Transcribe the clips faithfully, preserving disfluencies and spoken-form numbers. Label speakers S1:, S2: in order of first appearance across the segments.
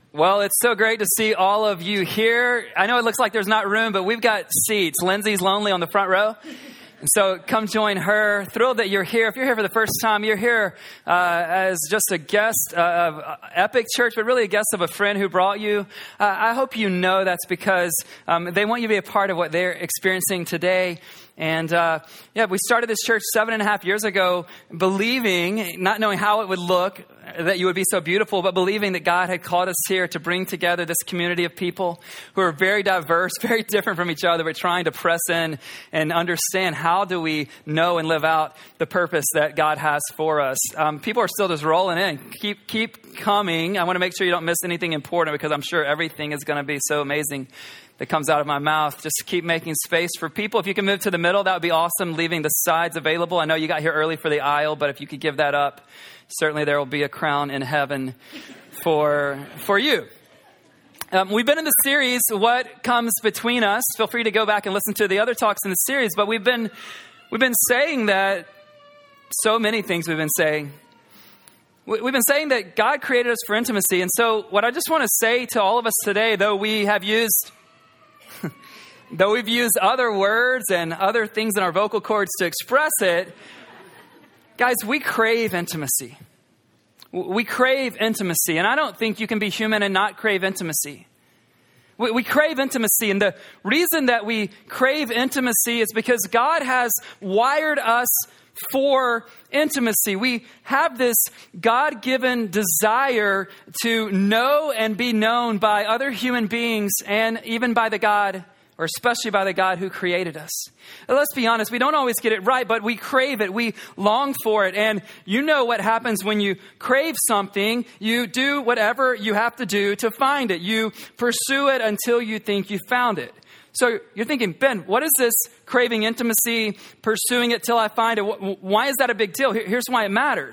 S1: Well, it's so great to see all of you here. I know it looks like there's not room, but we've got seats. Lindsay's lonely on the front row. And so come join her. Thrilled that you're here. If you're here for the first time, you're here uh, as just a guest uh, of Epic Church, but really a guest of a friend who brought you. Uh, I hope you know that's because um, they want you to be a part of what they're experiencing today. And uh, yeah, we started this church seven and a half years ago, believing, not knowing how it would look, that you would be so beautiful, but believing that God had called us here to bring together this community of people who are very diverse, very different from each other. We're trying to press in and understand how do we know and live out the purpose that God has for us. Um, people are still just rolling in. Keep keep coming. I want to make sure you don't miss anything important because I'm sure everything is going to be so amazing that comes out of my mouth. Just keep making space for people. If you can move to the middle, that would be awesome. Leaving the sides available. I know you got here early for the aisle, but if you could give that up, certainly there will be a crown in heaven for, for you. Um, we've been in the series, What Comes Between Us. Feel free to go back and listen to the other talks in the series, but we've been, we've been saying that so many things we've been saying. We've been saying that God created us for intimacy. And so what I just want to say to all of us today, though we have used Though we've used other words and other things in our vocal cords to express it, guys, we crave intimacy. We crave intimacy. And I don't think you can be human and not crave intimacy. We, we crave intimacy. And the reason that we crave intimacy is because God has wired us for intimacy. We have this God-given desire to know and be known by other human beings and even by the God or especially by the God who created us. Now, let's be honest, we don't always get it right, but we crave it. We long for it. And you know what happens when you crave something. You do whatever you have to do to find it. You pursue it until you think you found it. So you're thinking, Ben, what is this craving intimacy, pursuing it till I find it? Why is that a big deal? Here's why it matters.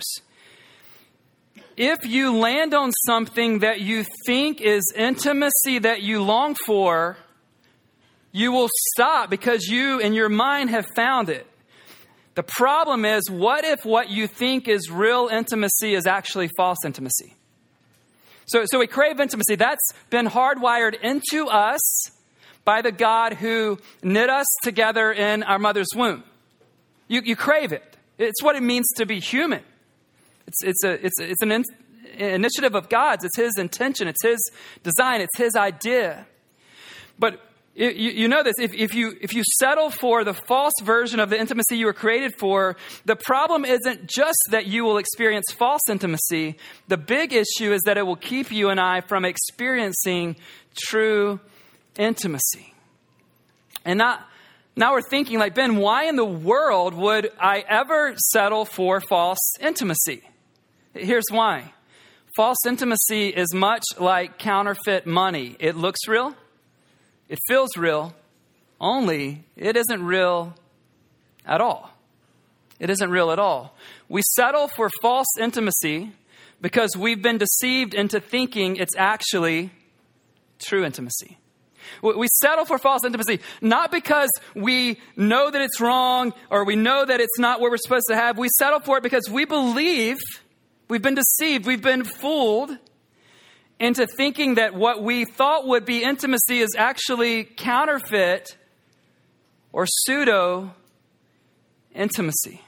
S1: If you land on something that you think is intimacy that you long for, you will stop because you in your mind have found it. The problem is, what if what you think is real intimacy is actually false intimacy? So, so we crave intimacy. That's been hardwired into us by the God who knit us together in our mother's womb. You, you crave it. It's what it means to be human. It's, it's, a, it's, it's an in, initiative of God's. It's His intention. It's His design. It's His idea. But You, you know this, if, if you if you settle for the false version of the intimacy you were created for, the problem isn't just that you will experience false intimacy. The big issue is that it will keep you and I from experiencing true intimacy. And not, now we're thinking like, Ben, why in the world would I ever settle for false intimacy? Here's why. False intimacy is much like counterfeit money. It looks real. It feels real, only it isn't real at all. It isn't real at all. We settle for false intimacy because we've been deceived into thinking it's actually true intimacy. We settle for false intimacy, not because we know that it's wrong or we know that it's not what we're supposed to have. We settle for it because we believe we've been deceived, we've been fooled into thinking that what we thought would be intimacy is actually counterfeit or pseudo intimacy.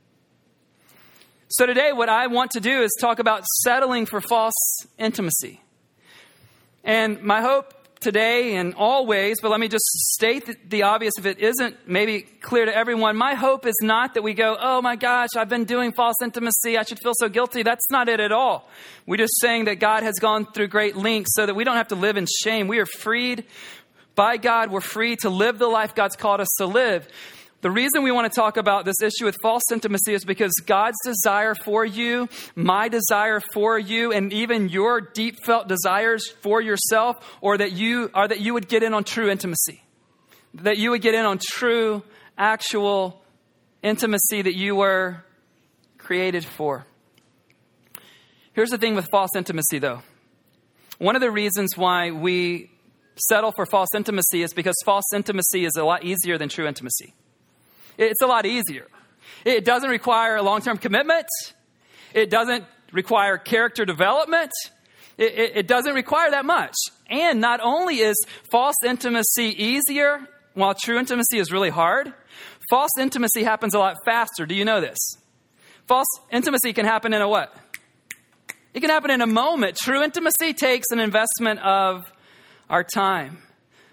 S1: So today what I want to do is talk about settling for false intimacy. And my hope today and always, but let me just state the obvious if it isn't maybe clear to everyone. My hope is not that we go, oh my gosh, I've been doing false intimacy. I should feel so guilty. That's not it at all. We're just saying that God has gone through great lengths so that we don't have to live in shame. We are freed by God. We're free to live the life God's called us to live. The reason we want to talk about this issue with false intimacy is because God's desire for you, my desire for you, and even your deep felt desires for yourself, or that you are that you would get in on true intimacy, that you would get in on true, actual intimacy that you were created for. Here's the thing with false intimacy, though. One of the reasons why we settle for false intimacy is because false intimacy is a lot easier than true intimacy. It's a lot easier. It doesn't require a long-term commitment. It doesn't require character development. it, it, it doesn't require that much. And not only is false intimacy easier, while true intimacy is really hard, false intimacy happens a lot faster. Do you know this? False intimacy can happen in a what? It can happen in a moment. True intimacy takes an investment of our time.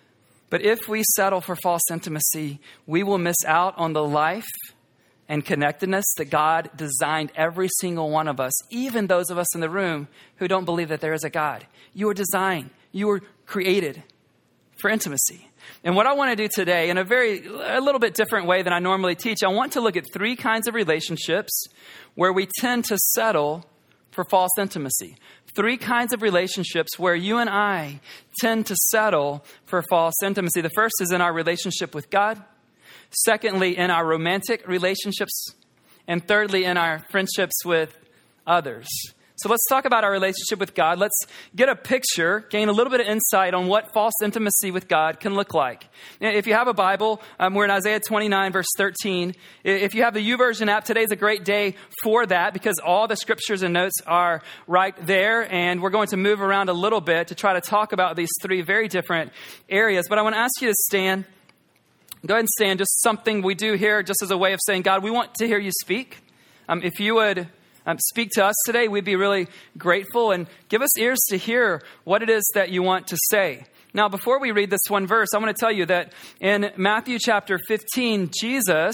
S1: But if we settle for false intimacy, we will miss out on the life and connectedness that God designed every single one of us, even those of us in the room who don't believe that there is a God. You were designed, you were created for intimacy. And what I want to do today, in a very, a little bit different way than I normally teach, I want to look at three kinds of relationships where we tend to settle for false intimacy. Three kinds of relationships where you and I tend to settle for false intimacy. The first is in our relationship with God. Secondly, in our romantic relationships. And thirdly, in our friendships with others. So let's talk about our relationship with God. Let's get a picture, gain a little bit of insight on what false intimacy with God can look like. If you have a Bible, um, we're in Isaiah twenty-nine, verse thirteen. If you have the YouVersion app, today's a great day for that because all the scriptures and notes are right there. And we're going to move around a little bit to try to talk about these three very different areas. But I want to ask you to stand. Go ahead and stand. Just something we do here just as a way of saying, God, we want to hear you speak. Um, if you would... Um, speak to us today, we'd be really grateful, and give us ears to hear what it is that you want to say. Now, before we read this one verse, I want to tell you that in Matthew chapter fifteen, Jesus,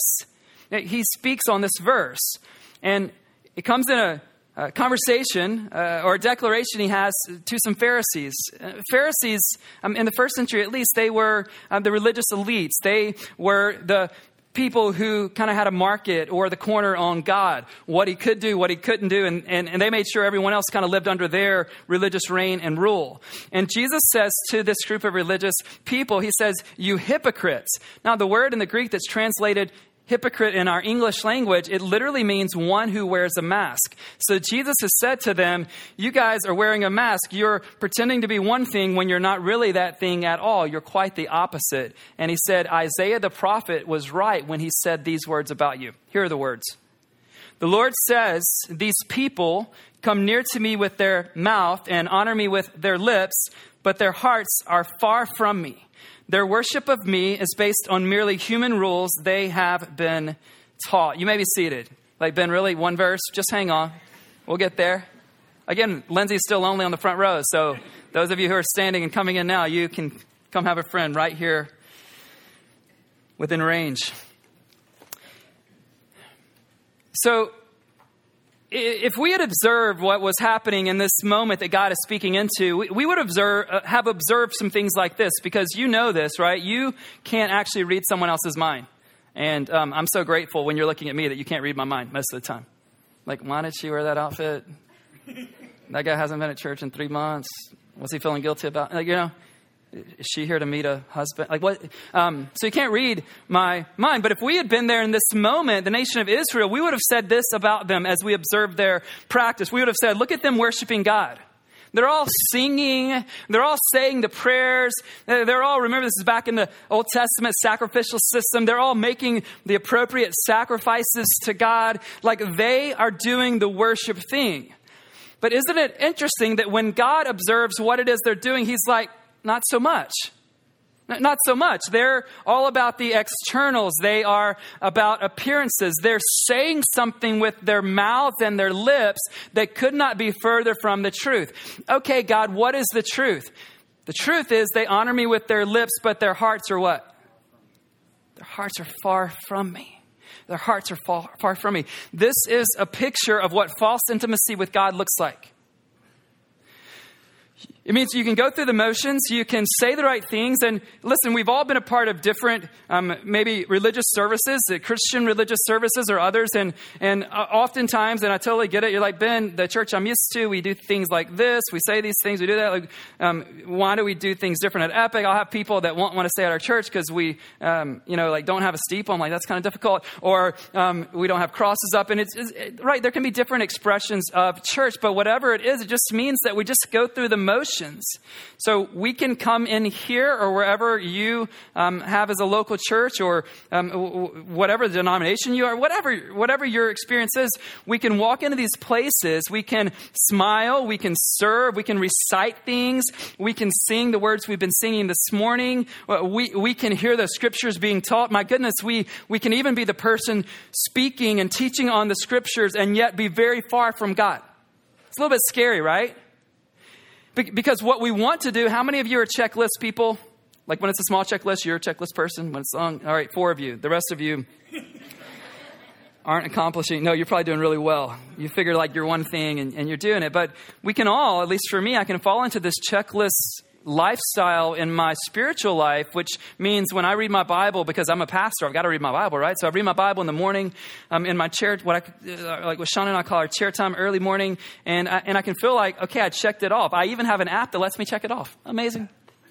S1: he speaks on this verse, and it comes in a, a conversation uh, or a declaration he has to some Pharisees. Uh, Pharisees, um, in the first century at least, they were uh, the religious elites. They were the people who kind of had a market or the corner on God, what he could do, what he couldn't do. And, and, and they made sure everyone else kind of lived under their religious reign and rule. And Jesus says to this group of religious people, he says, you hypocrites. Now, the word in the Greek that's translated hypocrite in our English language, it literally means one who wears a mask. So Jesus has said to them, you guys are wearing a mask. You're pretending to be one thing when you're not really that thing at all. You're quite the opposite. And he said, Isaiah the prophet was right when he said these words about you. Here are the words. The Lord says, these people come near to me with their mouth and honor me with their lips, but their hearts are far from me. Their worship of me is based on merely human rules they have been taught. You may be seated. Like, Ben, really? One verse? Just hang on. We'll get there. Again, Lindsay's still lonely on the front row. So those of you who are standing and coming in now, you can come have a friend right here within range. So if we had observed what was happening in this moment that God is speaking into, we would observe, uh, have observed some things like this, because you know this, right? You can't actually read someone else's mind. And um, I'm so grateful when you're looking at me that you can't read my mind most of the time. Like, why did she wear that outfit? That guy hasn't been at church in three months. What's he feeling guilty about? Like, you know, is she here to meet a husband? Like what? Um, so you can't read my mind. But if we had been there in this moment, the nation of Israel, we would have said this about them as we observed their practice. We would have said, look at them worshiping God. They're all singing. They're all saying the prayers. They're all, remember, this is back in the Old Testament sacrificial system. They're all making the appropriate sacrifices to God. Like they are doing the worship thing. But isn't it interesting that when God observes what it is they're doing, he's like, not so much. Not so much. They're all about the externals. They are about appearances. They're saying something with their mouths and their lips that could not be further from the truth. Okay, God, what is the truth? The truth is they honor me with their lips, but their hearts are what? Their hearts are far from me. Their hearts are far, far from me. This is a picture of what false intimacy with God looks like. It means you can go through the motions, you can say the right things. And listen, we've all been a part of different, um, maybe religious services, uh, Christian religious services or others. And and uh, oftentimes, and I totally get it, you're like, Ben, the church I'm used to, we do things like this. We say these things, we do that. Like, um, why do we do things different at Epic? I'll have people that won't want to stay at our church because we, um, you know, like don't have a steeple. I'm like, that's kind of difficult. Or um, we don't have crosses up. And it's, it's it, right, there can be different expressions of church. But whatever it is, it just means that we just go through the motions questions. So we can come in here or wherever you um, have as a local church or um, whatever the denomination you are, whatever, whatever your experience is, we can walk into these places. We can smile. We can serve. We can recite things. We can sing the words we've been singing this morning. We, we can hear the scriptures being taught. My goodness, we, we can even be the person speaking and teaching on the scriptures and yet be very far from God. It's a little bit scary, right? Be- because what we want to do, how many of you are checklist people? Like when it's a small checklist, you're a checklist person. When it's long, all right, four of you. The rest of you aren't accomplishing. No, you're probably doing really well. You figure like you're one thing and, and you're doing it. But we can all, at least for me, I can fall into this checklist lifestyle in my spiritual life, which means when I read my Bible, because I'm a pastor, I've got to read my Bible, right? So I read my Bible in the morning, um, in my chair, what I, uh, like what Sean and I call our chair time, early morning, and I, and I can feel like, okay, I checked it off. I even have an app that lets me check it off. Amazing.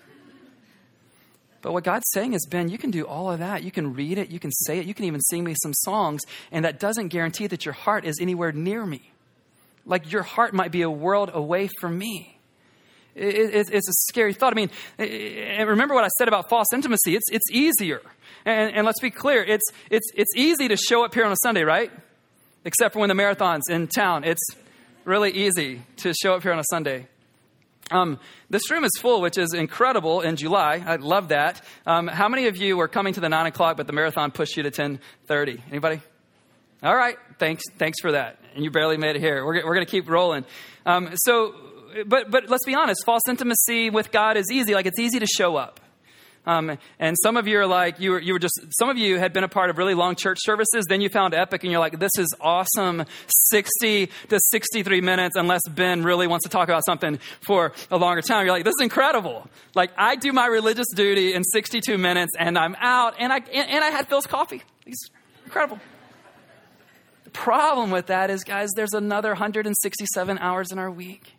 S1: But what God's saying is, Ben, you can do all of that. You can read it. You can say it. You can even sing me some songs, and that doesn't guarantee that your heart is anywhere near me. Like your heart might be a world away from me. It's a scary thought. I mean, and remember what I said about false intimacy. It's it's easier, and, and let's be clear. It's it's it's easy to show up here on a Sunday, right? Except for when the marathon's in town. It's really easy to show up here on a Sunday. Um, this room is full, which is incredible in July. I love that. Um, how many of you were coming to the nine o'clock, but the marathon pushed you to ten thirty? Anybody? All right. Thanks. Thanks for that. And you barely made it here. We're we're going to keep rolling. Um, so. But but let's be honest, false intimacy with God is easy. Like it's easy to show up. Um, and some of you are like, you were, you were just, some of you had been a part of really long church services. Then you found Epic and you're like, this is awesome. sixty to sixty-three minutes, unless Ben really wants to talk about something for a longer time. You're like, this is incredible. Like I do my religious duty in sixty-two minutes and I'm out and I, and, and I had Phil's coffee. It's incredible. The problem with that is, guys, there's another one hundred sixty-seven hours in our week.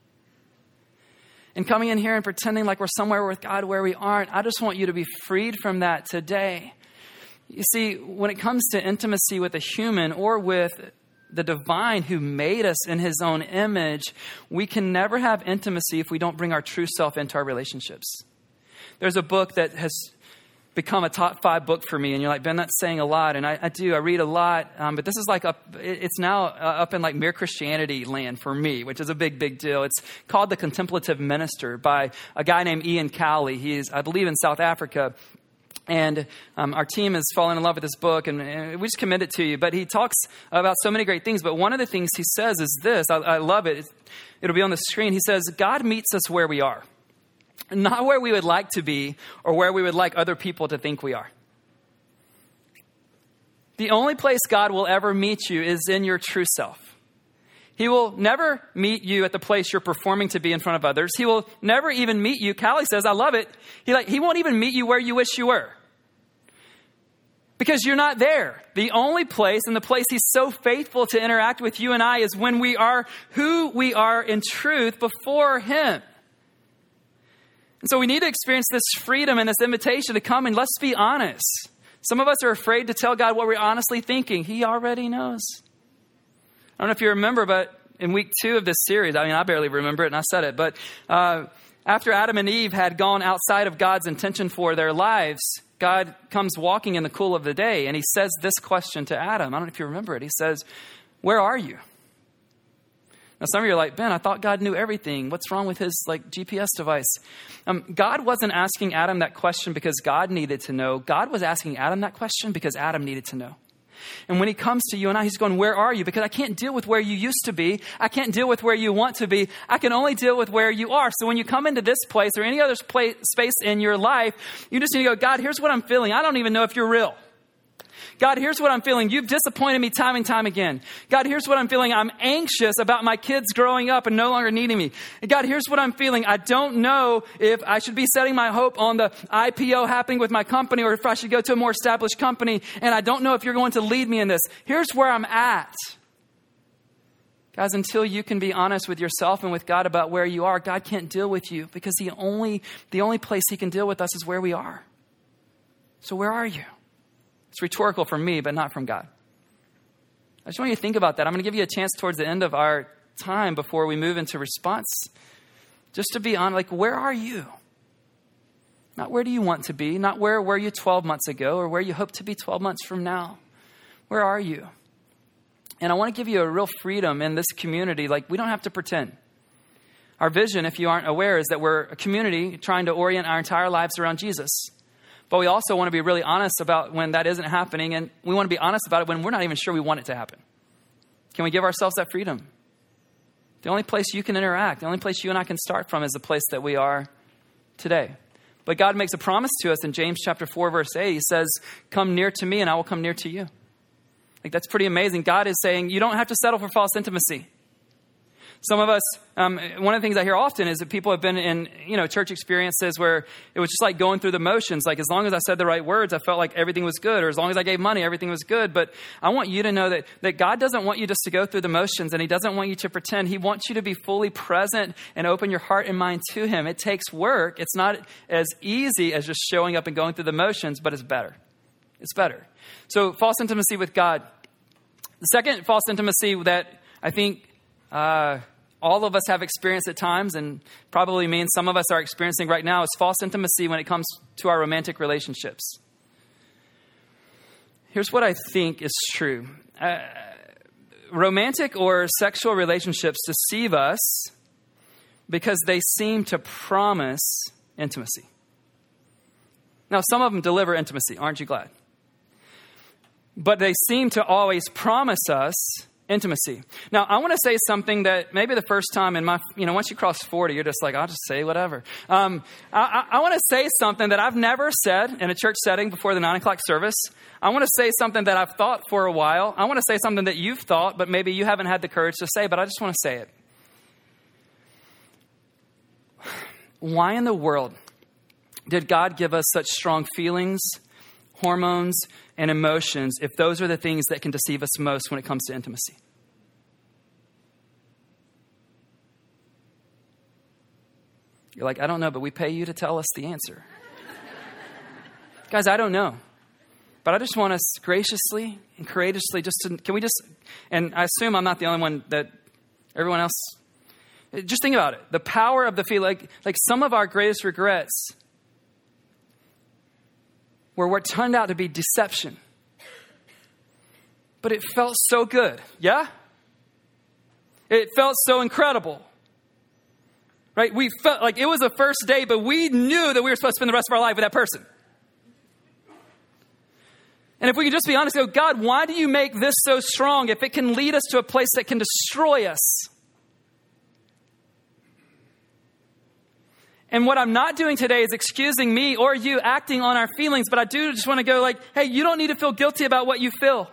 S1: And coming in here and pretending like we're somewhere with God where we aren't, I just want you to be freed from that today. You see, when it comes to intimacy with a human or with the divine who made us in his own image, we can never have intimacy if we don't bring our true self into our relationships. There's a book that has become a top five book for me. And you're like, Ben, that's saying a lot. And I, I do, I read a lot. Um, but this is like, up, it's now uh, up in like Mere Christianity land for me, which is a big, big deal. It's called The Contemplative Minister by a guy named Ian Cowley. He's, I believe, in South Africa. And um, our team has fallen in love with this book, and, and we just commend it to you. But he talks about so many great things. But one of the things he says is this. I, I love it. It'll be on the screen. He says, God meets us where we are. Not where we would like to be or where we would like other people to think we are. The only place God will ever meet you is in your true self. He will never meet you at the place you're performing to be in front of others. He will never even meet you. Callie says, I love it. He like, he won't even meet you where you wish you were. Because you're not there. The only place and the place he's so faithful to interact with you and I is when we are who we are in truth before him. And so we need to experience this freedom and this invitation to come, and let's be honest. Some of us are afraid to tell God what we're honestly thinking. He already knows. I don't know if you remember, but in week two of this series, I mean, I barely remember it and I said it, but uh, after Adam and Eve had gone outside of God's intention for their lives, God comes walking in the cool of the day and he says this question to Adam. I don't know if you remember it. He says, where are you? Now, some of you are like, Ben, I thought God knew everything. What's wrong with his like G P S device? Um, God wasn't asking Adam that question because God needed to know. God was asking Adam that question because Adam needed to know. And when he comes to you and I, he's going, where are you? Because I can't deal with where you used to be. I can't deal with where you want to be. I can only deal with where you are. So when you come into this place or any other place, space in your life, you just need to go, God, here's what I'm feeling. I don't even know if you're real. God, here's what I'm feeling. You've disappointed me time and time again. God, here's what I'm feeling. I'm anxious about my kids growing up and no longer needing me. And God, here's what I'm feeling. I don't know if I should be setting my hope on the I P O happening with my company or if I should go to a more established company. And I don't know if you're going to lead me in this. Here's where I'm at. Guys, until you can be honest with yourself and with God about where you are, God can't deal with you because the only, the only place he can deal with us is where we are. So where are you? It's rhetorical from me, but not from God. I just want you to think about that. I'm going to give you a chance towards the end of our time before we move into response Just to be honest, like, where are you? Not where do you want to be, not where were you twelve months ago or where you hope to be twelve months from now. Where are you? And I want to give you a real freedom in this community. Like, we don't have to pretend. Our vision, if you aren't aware, is that we're a community trying to orient our entire lives around Jesus. But we also want to be really honest about when that isn't happening. And we want to be honest about it when we're not even sure we want it to happen. Can we give ourselves that freedom? The only place you can interact, the only place you and I can start from is the place that we are today. But God makes a promise to us in James chapter four, verse eight. He says, come near to me and I will come near to you. Like, that's pretty amazing. God is saying you don't have to settle for false intimacy. Some of us, um, one of the things I hear often is that people have been in, you know, church experiences where it was just like going through the motions. Like, as long as I said the right words, I felt like everything was good. Or as long as I gave money, everything was good. But I want you to know that, that God doesn't want you just to go through the motions, and he doesn't want you to pretend. He wants you to be fully present and open your heart and mind to him. It takes work. It's not as easy as just showing up and going through the motions, but it's better. It's better. So false intimacy with God. The second false intimacy that I think uh, all of us have experienced at times, and probably means some of us are experiencing right now, is false intimacy when it comes to our romantic relationships. Here's what I think is true. Uh, romantic or sexual relationships deceive us because they seem to promise intimacy. Now, some of them deliver intimacy. Aren't you glad? But they seem to always promise us intimacy. Now, I want to say something that maybe the first time in my, you know, once you cross forty, you're just like, I'll just say whatever. Um, I, I, I want to say something that I've never said in a church setting before the nine o'clock service. I want to say something that I've thought for a while. I want to say something that you've thought, but maybe you haven't had the courage to say, but I just want to say it. Why in the world did God give us such strong feelings, hormones, and emotions if those are the things that can deceive us most when it comes to intimacy? You're like, I don't know, but we pay you to tell us the answer. Guys, I don't know. But I just want us graciously and courageously just to, can we just, and I assume I'm not the only one that everyone else, just think about it. The power of the feel, like, like some of our greatest regrets were what turned out to be deception. But it felt so good. Yeah? It felt so incredible. Right? We felt like it was a first date, but we knew that we were supposed to spend the rest of our life with that person. And if we could just be honest, go, God, why do you make this so strong if it can lead us to a place that can destroy us? And what I'm not doing today is excusing me or you acting on our feelings, but I do just want to go like, hey, you don't need to feel guilty about what you feel.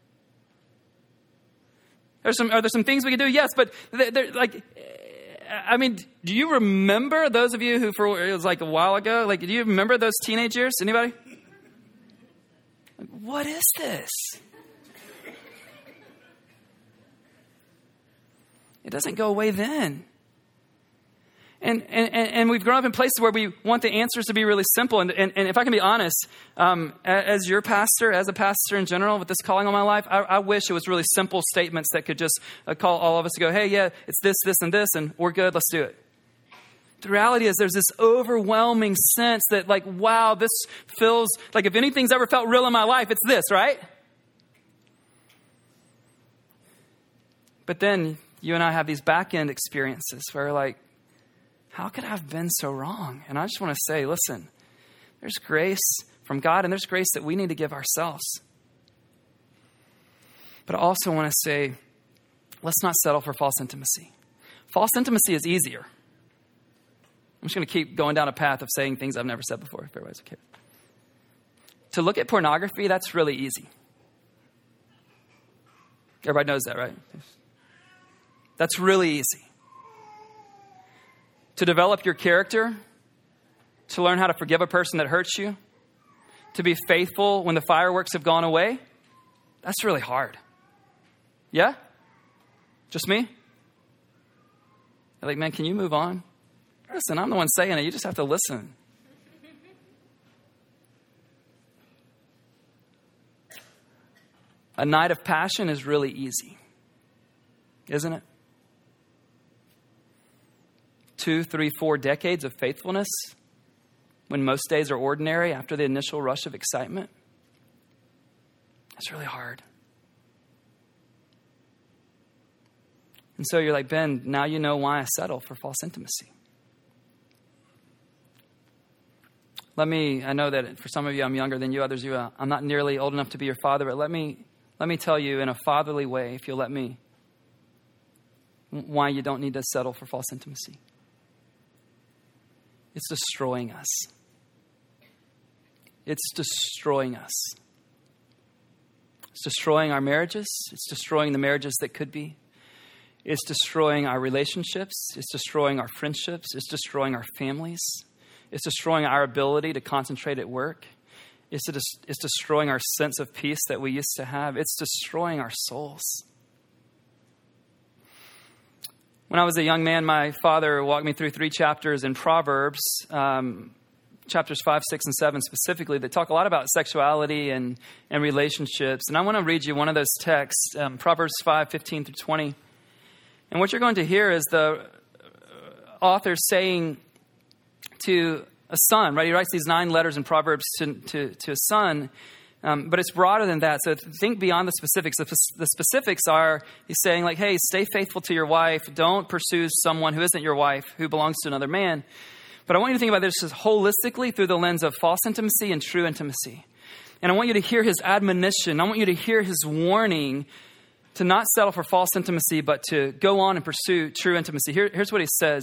S1: There's some, are there some things we can do? Yes, but they're, they're like, I mean, do you remember those of you who, for it was like a while ago, like, do you remember those teenage years? Anybody? Like, what is this? It doesn't go away then. And, and and we've grown up in places where we want the answers to be really simple. And, and, and if I can be honest, um, as your pastor, as a pastor in general, with this calling on my life, I, I wish it was really simple statements that could just uh, call all of us to go, hey, yeah, it's this, this, and this, and we're good, let's do it. The reality is there's this overwhelming sense that like, wow, this feels like if anything's ever felt real in my life, it's this, right? But then you and I have these back-end experiences where like, how could I have been so wrong? And I just want to say, listen, there's grace from God and there's grace that we need to give ourselves. But I also want to say, let's not settle for false intimacy. False intimacy is easier. I'm just going to keep going down a path of saying things I've never said before, if everybody's okay. To look at pornography, that's really easy. Everybody knows that, right? That's really easy. To develop your character, to learn how to forgive a person that hurts you, to be faithful when the fireworks have gone away, that's really hard. Yeah? Just me? You're like, man, can you move on? Listen, I'm the one saying it. You just have to listen. A night of passion is really easy, isn't it? two, three, four decades of faithfulness when most days are ordinary after the initial rush of excitement? It's really hard. And so you're like, Ben, now you know why I settle for false intimacy. Let me, I know that for some of you, I'm younger than you, others you, uh, I'm not nearly old enough to be your father, but let me, let me tell you in a fatherly way, if you'll let me, why you don't need to settle for false intimacy. It's destroying us. It's destroying us. It's destroying our marriages. It's destroying the marriages that could be. It's destroying our relationships. It's destroying our friendships. It's destroying our families. It's destroying our ability to concentrate at work. It's, a, it's destroying our sense of peace that we used to have. It's destroying our souls. When I was a young man, my father walked me through three chapters in Proverbs, um, chapters five, six, and seven specifically, that talk a lot about sexuality and, and relationships. And I want to read you one of those texts, um, Proverbs five, fifteen through twenty. And what you're going to hear is the author saying to a son, right? He writes these nine letters in Proverbs to, to, to a son, um, but it's broader than that. So think beyond the specifics. The, the specifics are, he's saying like, hey, stay faithful to your wife. Don't pursue someone who isn't your wife, who belongs to another man. But I want you to think about this holistically through the lens of false intimacy and true intimacy. And I want you to hear his admonition. I want you to hear his warning to not settle for false intimacy, but to go on and pursue true intimacy. Here, here's what he says.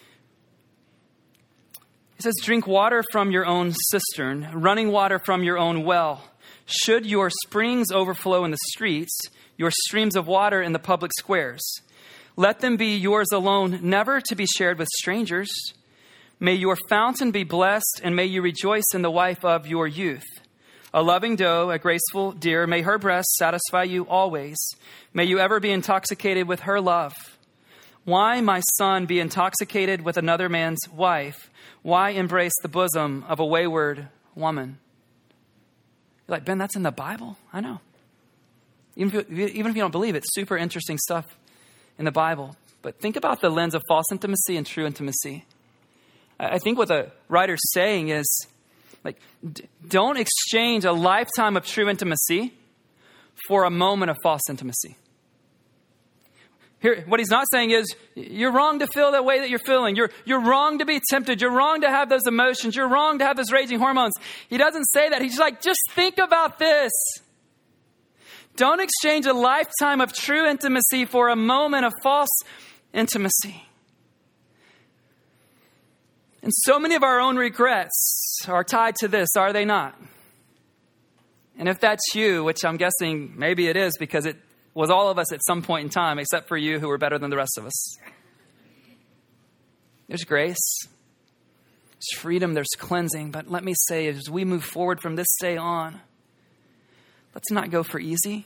S1: He says, drink water from your own cistern, running water from your own well. Should your springs overflow in the streets, your streams of water in the public squares, let them be yours alone, never to be shared with strangers. May your fountain be blessed, and may you rejoice in the wife of your youth. A loving doe, a graceful deer, may her breasts satisfy you always. May you ever be intoxicated with her love. Why, my son, be intoxicated with another man's wife? Why embrace the bosom of a wayward woman? You're like, Ben, that's in the Bible? I know. Even if, you, even if you don't believe it, super interesting stuff in the Bible. But think about the lens of false intimacy and true intimacy. I think what the writer's saying is, like, d- don't exchange a lifetime of true intimacy for a moment of false intimacy. Here, what he's not saying is, you're wrong to feel that way that you're feeling. You're, you're wrong to be tempted. You're wrong to have those emotions. You're wrong to have those raging hormones. He doesn't say that. He's like, just think about this. Don't exchange a lifetime of true intimacy for a moment of false intimacy. And so many of our own regrets are tied to this, are they not? And if that's you, which I'm guessing maybe it is because it was all of us at some point in time, except for you who were better than the rest of us. There's grace. There's freedom. There's cleansing. But let me say, as we move forward from this day on, let's not go for easy.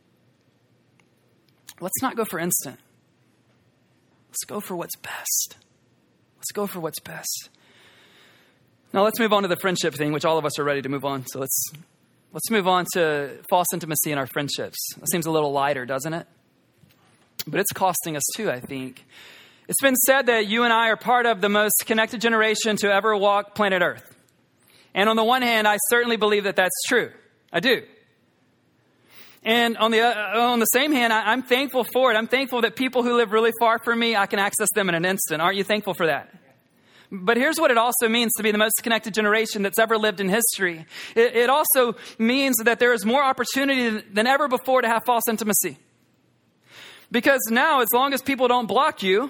S1: Let's not go for instant. Let's go for what's best. Let's go for what's best. Now let's move on to the friendship thing, which all of us are ready to move on. So let's let's move on to false intimacy in our friendships. That seems a little lighter, doesn't it? But it's costing us too, I think. It's been said that you and I are part of the most connected generation to ever walk planet Earth. And on the one hand, I certainly believe that that's true. I do. And on the uh, on the same hand, I, I'm thankful for it. I'm thankful that people who live really far from me, I can access them in an instant. Aren't you thankful for that? But here's what it also means to be the most connected generation that's ever lived in history. It, it also means that there is more opportunity than ever before to have false intimacy. Because now, as long as people don't block you,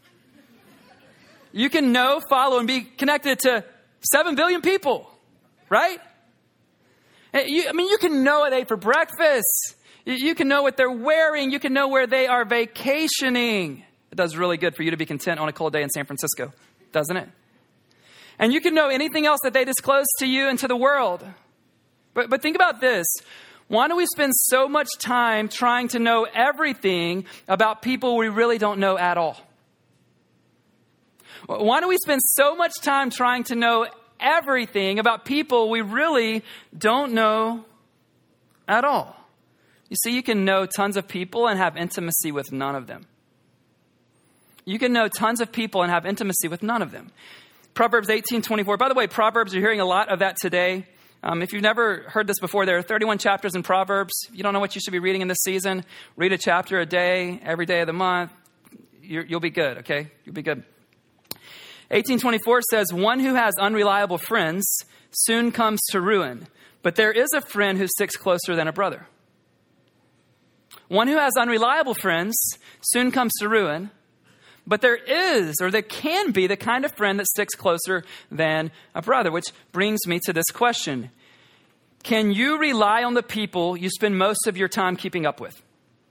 S1: you can know, follow, and be connected to seven billion people, right? You, I mean, you can know what they ate for breakfast. You, you can know what they're wearing. You can know where they are vacationing. It does really good for you to be content on a cold day in San Francisco, doesn't it? And you can know anything else that they disclose to you and to the world. But, but think about this. Why do we spend so much time trying to know everything about people we really don't know at all? Why do we spend so much time trying to know everything about people we really don't know at all? You see, you can know tons of people and have intimacy with none of them. You can know tons of people and have intimacy with none of them. Proverbs eighteen twenty-four. By the way, Proverbs, you're hearing a lot of that today. Um, if you've never heard this before, there are thirty-one chapters in Proverbs. If you don't know what you should be reading in this season, read a chapter a day, every day of the month. You're, you'll be good, okay? You'll be good. eighteen twenty-four says, one who has unreliable friends soon comes to ruin, but there is a friend who sticks closer than a brother. One who has unreliable friends soon comes to ruin, but there is, or there can be, the kind of friend that sticks closer than a brother, which brings me to this question. Can you rely on the people you spend most of your time keeping up with?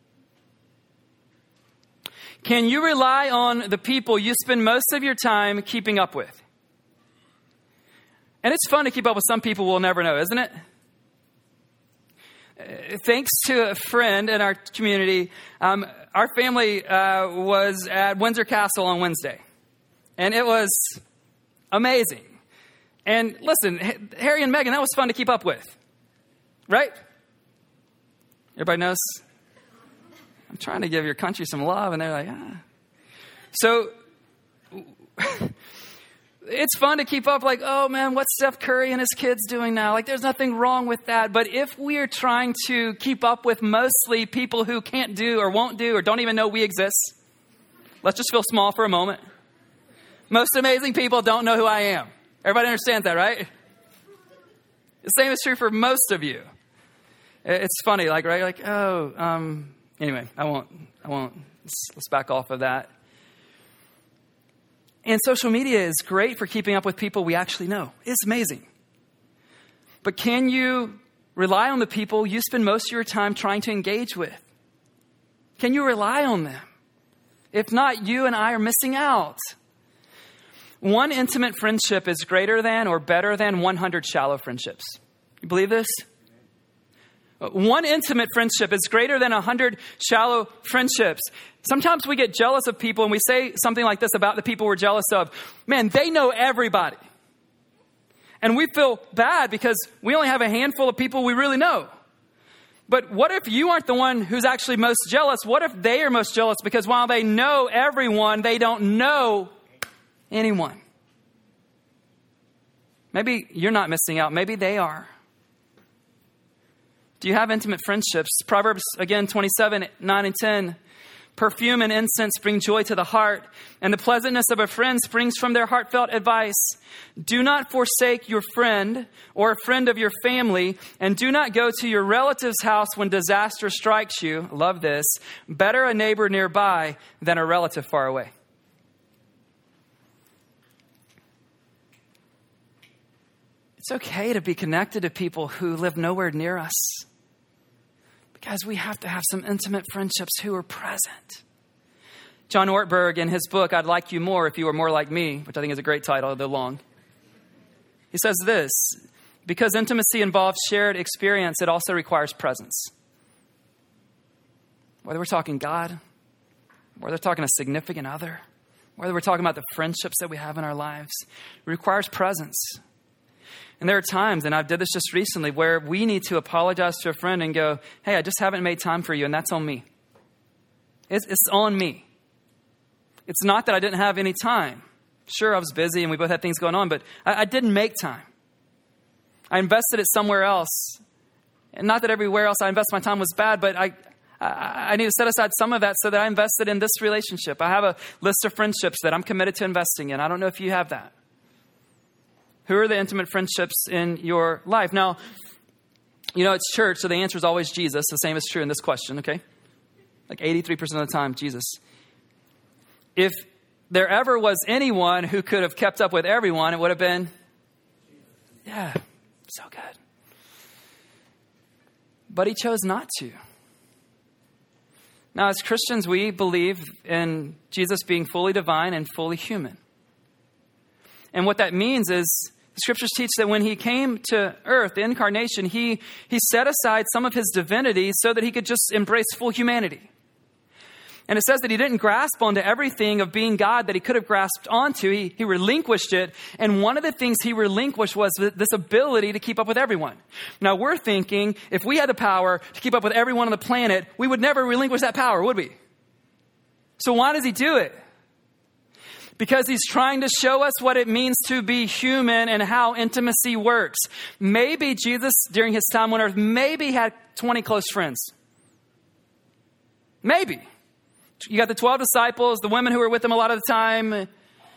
S1: Can you rely on the people you spend most of your time keeping up with? And it's fun to keep up with some people we'll never know, isn't it? Thanks to a friend in our community, um, our family uh, was at Windsor Castle on Wednesday. And it was amazing. And listen, Harry and Meghan, that was fun to keep up with. Right? Everybody knows? I'm trying to give your country some love, and they're like, ah. So it's fun to keep up, like, oh man, what's Steph Curry and his kids doing now? Like, there's nothing wrong with that. But if we are trying to keep up with mostly people who can't do or won't do or don't even know we exist, let's just feel small for a moment. Most amazing people don't know who I am. Everybody understands that, right? The same is true for most of you. It's funny, like, right? Like, oh, um, anyway, I won't, I won't, let's, let's back off of that. And social media is great for keeping up with people we actually know. It's amazing. But can you rely on the people you spend most of your time trying to engage with? Can you rely on them? If not, you and I are missing out. One intimate friendship is greater than or better than one hundred shallow friendships. You believe this? One intimate friendship is greater than one hundred shallow friendships. Sometimes we get jealous of people and we say something like this about the people we're jealous of. Man, they know everybody. And we feel bad because we only have a handful of people we really know. But what if you aren't the one who's actually most jealous? What if they are most jealous because while they know everyone, they don't know anyone? Maybe you're not missing out. Maybe they are. Do you have intimate friendships? Proverbs, again, twenty-seven, nine and ten. Perfume and incense bring joy to the heart, and the pleasantness of a friend springs from their heartfelt advice. Do not forsake your friend or a friend of your family, and do not go to your relative's house when disaster strikes you. Love this. Better a neighbor nearby than a relative far away. It's okay to be connected to people who live nowhere near us. Guys, we have to have some intimate friendships who are present. John Ortberg, in his book, I'd Like You More If You Were More Like Me, which I think is a great title, though long. He says this, because intimacy involves shared experience, it also requires presence. Whether we're talking God, whether we're talking a significant other, whether we're talking about the friendships that we have in our lives, it requires presence. And there are times, and I did this just recently, where we need to apologize to a friend and go, hey, I just haven't made time for you, and that's on me. It's, it's on me. It's not that I didn't have any time. Sure, I was busy and we both had things going on, but I, I didn't make time. I invested it somewhere else. And not that everywhere else I invest my time was bad, but I, I, I need to set aside some of that so that I invested in this relationship. I have a list of friendships that I'm committed to investing in. I don't know if you have that. Who are the intimate friendships in your life? Now, you know, it's church, so the answer is always Jesus. The same is true in this question, okay? Like eighty-three percent of the time, Jesus. If there ever was anyone who could have kept up with everyone, it would have been, yeah, so good. But he chose not to. Now, as Christians, we believe in Jesus being fully divine and fully human. And what that means is, the scriptures teach that when he came to earth, the incarnation, he, he set aside some of his divinity so that he could just embrace full humanity. And it says that he didn't grasp onto everything of being God that he could have grasped onto. He, he relinquished it. And one of the things he relinquished was this ability to keep up with everyone. Now we're thinking if we had the power to keep up with everyone on the planet, we would never relinquish that power, would we? So why does he do it? because he's trying to show us what it means to be human and how intimacy works. Maybe Jesus, during his time on earth, maybe had twenty close friends. Maybe. You got the twelve disciples, the women who were with him a lot of the time.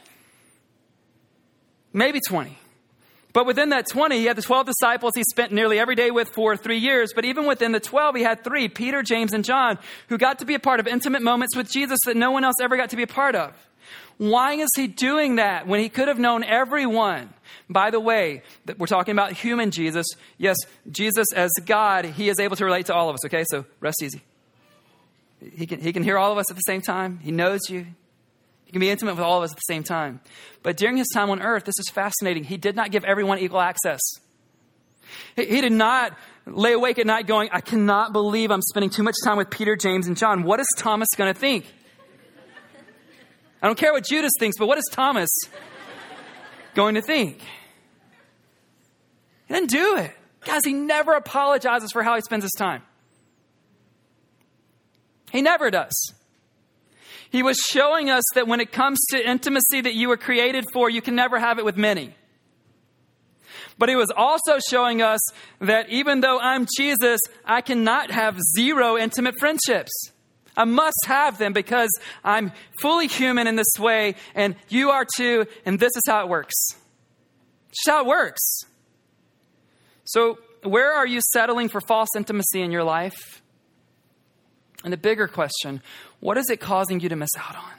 S1: Maybe twenty. But within that twenty, he had the twelve disciples he spent nearly every day with for three years. But even within the twelve, he had three, Peter, James, and John, who got to be a part of intimate moments with Jesus that no one else ever got to be a part of. Why is he doing that when he could have known everyone? By the way, we're talking about human Jesus. Yes, Jesus as God, he is able to relate to all of us. Okay, so rest easy. He can, he can hear all of us at the same time. He knows you. He can be intimate with all of us at the same time. But during his time on earth, this is fascinating. He did not give everyone equal access. He, he did not lay awake at night going, I cannot believe I'm spending too much time with Peter, James, and John. What is Thomas going to think? I don't care what Judas thinks, but what is Thomas going to think? He didn't do it. Guys, he never apologizes for how he spends his time. He never does. He was showing us that when it comes to intimacy that you were created for, you can never have it with many. But he was also showing us that even though I'm Jesus, I cannot have zero intimate friendships. I must have them because I'm fully human in this way, and you are too, and this is how it works. It's how it works. So where are you settling for false intimacy in your life? And the bigger question, what is it causing you to miss out on?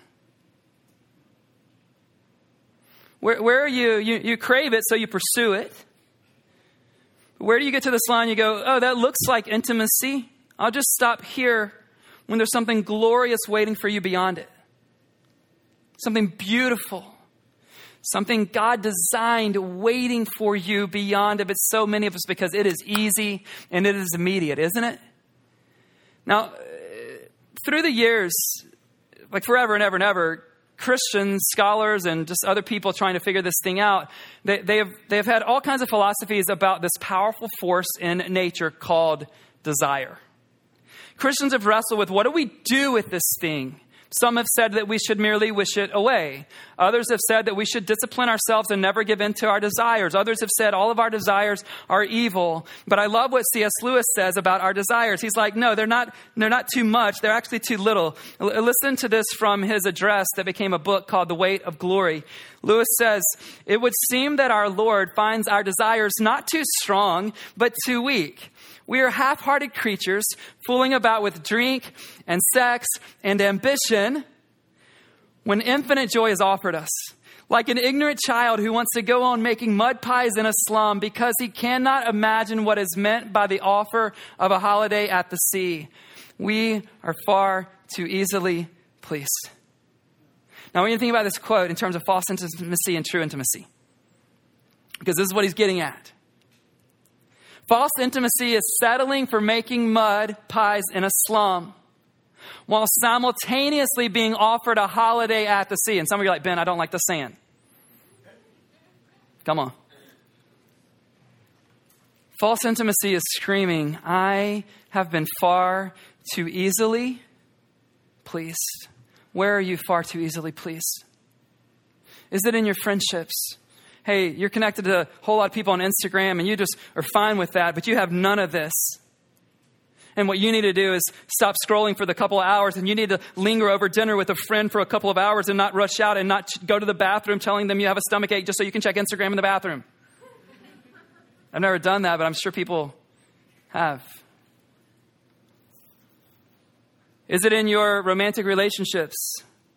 S1: Where, where are you, you, you crave it, so you pursue it. Where do you get to this line? You go, oh, that looks like intimacy. I'll just stop here when there's something glorious waiting for you beyond it. Something beautiful. Something God designed waiting for you beyond it. But so many of us, because it is easy and it is immediate, isn't it? Now, through the years, like forever and ever and ever, Christians, scholars, and just other people trying to figure this thing out, they, they have they have had all kinds of philosophies about this powerful force in nature called desire. Christians have wrestled with, what do we do with this thing? Some have said that we should merely wish it away. Others have said that we should discipline ourselves and never give in to our desires. Others have said all of our desires are evil. But I love what C S Lewis says about our desires. He's like, no, they're not, they're not too much. They're actually too little. L- listen to this from his address that became a book called The Weight of Glory. Lewis says, it would seem that our Lord finds our desires not too strong, but too weak. We are half-hearted creatures fooling about with drink and sex and ambition when infinite joy is offered us. Like an ignorant child who wants to go on making mud pies in a slum because he cannot imagine what is meant by the offer of a holiday at the sea. We are far too easily pleased. Now, when you think about this quote in terms of false intimacy and true intimacy, because this is what he's getting at. False intimacy is settling for making mud pies in a slum while simultaneously being offered a holiday at the sea. And some of you are like, Ben, I don't like the sand. Come on. False intimacy is screaming, I have been far too easily pleased. Where are you far too easily pleased? Is it in your friendships? Hey, you're connected to a whole lot of people on Instagram and you just are fine with that, but you have none of this. And what you need to do is stop scrolling for the couple of hours, and you need to linger over dinner with a friend for a couple of hours and not rush out and not go to the bathroom telling them you have a stomach ache just so you can check Instagram in the bathroom. I've never done that, but I'm sure people have. Is it in your romantic relationships?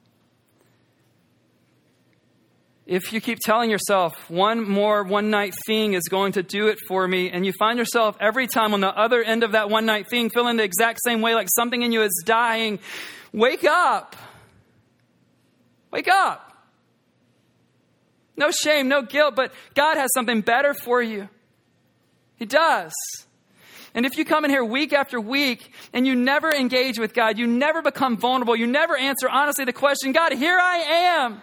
S1: If you keep telling yourself one more one night thing is going to do it for me, and you find yourself every time on the other end of that one night thing feeling the exact same way, like something in you is dying, wake up. Wake up. No shame, no guilt, but God has something better for you. He does. And if you come in here week after week and you never engage with God, you never become vulnerable, you never answer honestly the question, God, here I am.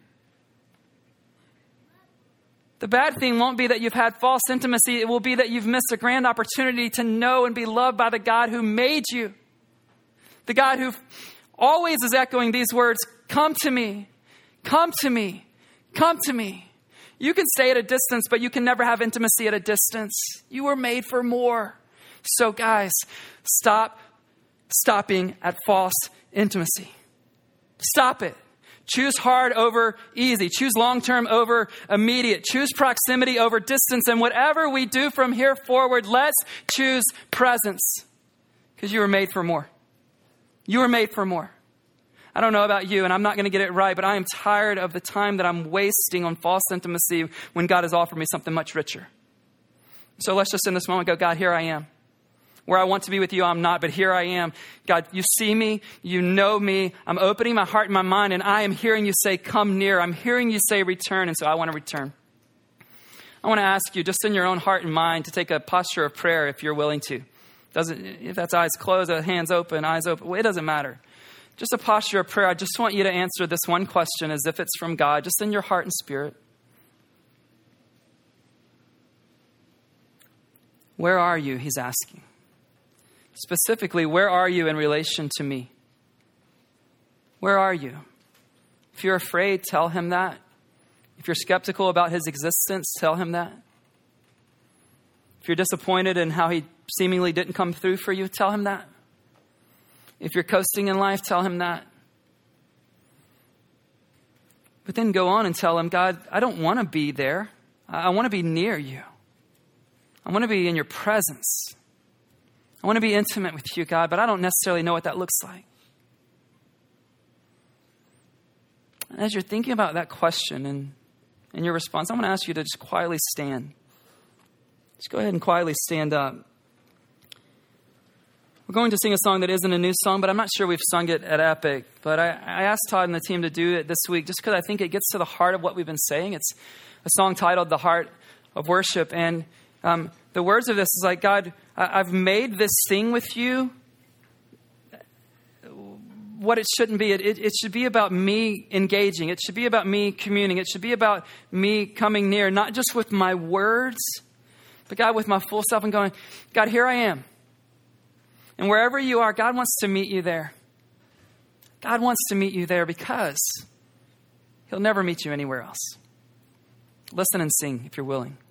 S1: The bad thing won't be that you've had false intimacy. It will be that you've missed a grand opportunity to know and be loved by the God who made you. The God who always is echoing these words, come to me, Come to me. Come to me. You can stay at a distance, but you can never have intimacy at a distance. You were made for more. So guys, stop stopping at false intimacy. Stop it. Choose hard over easy. Choose long-term over immediate. Choose proximity over distance. And whatever we do from here forward, let's choose presence. Because you were made for more. You were made for more. I don't know about you, and I'm not going to get it right, but I am tired of the time that I'm wasting on false intimacy when God has offered me something much richer. So let's just in this moment go, God, here I am. Where I want to be with you, I'm not, but here I am. God, you see me, you know me. I'm opening my heart and my mind, and I am hearing you say, come near. I'm hearing you say, return, and so I want to return. I want to ask you, just in your own heart and mind, to take a posture of prayer if you're willing to. Doesn't, if that's eyes closed, hands open, eyes open, well, it doesn't matter. Just a posture of prayer. I just want you to answer this one question as if it's from God, just in your heart and spirit. Where are you? He's asking. Specifically, where are you in relation to me? Where are you? If you're afraid, tell him that. If you're skeptical about his existence, tell him that. If you're disappointed in how he seemingly didn't come through for you, tell him that. If you're coasting in life, tell him that. But then go on and tell him, God, I don't want to be there. I want to be near you. I want to be in your presence. I want to be intimate with you, God, but I don't necessarily know what that looks like. And as you're thinking about that question and, and your response, I'm going to ask you to just quietly stand. Just go ahead and quietly stand up. We're going to sing a song that isn't a new song, but I'm not sure we've sung it at Epic. But I, I asked Todd and the team to do it this week just because I think it gets to the heart of what we've been saying. It's a song titled The Heart of Worship. And um, the words of this is like, God, I've made this thing with you what it shouldn't be. It, it, it should be about me engaging. It should be about me communing. It should be about me coming near, not just with my words, but God, with my full self and going, God, here I am. And wherever you are, God wants to meet you there. God wants to meet you there because he'll never meet you anywhere else. Listen and sing if you're willing.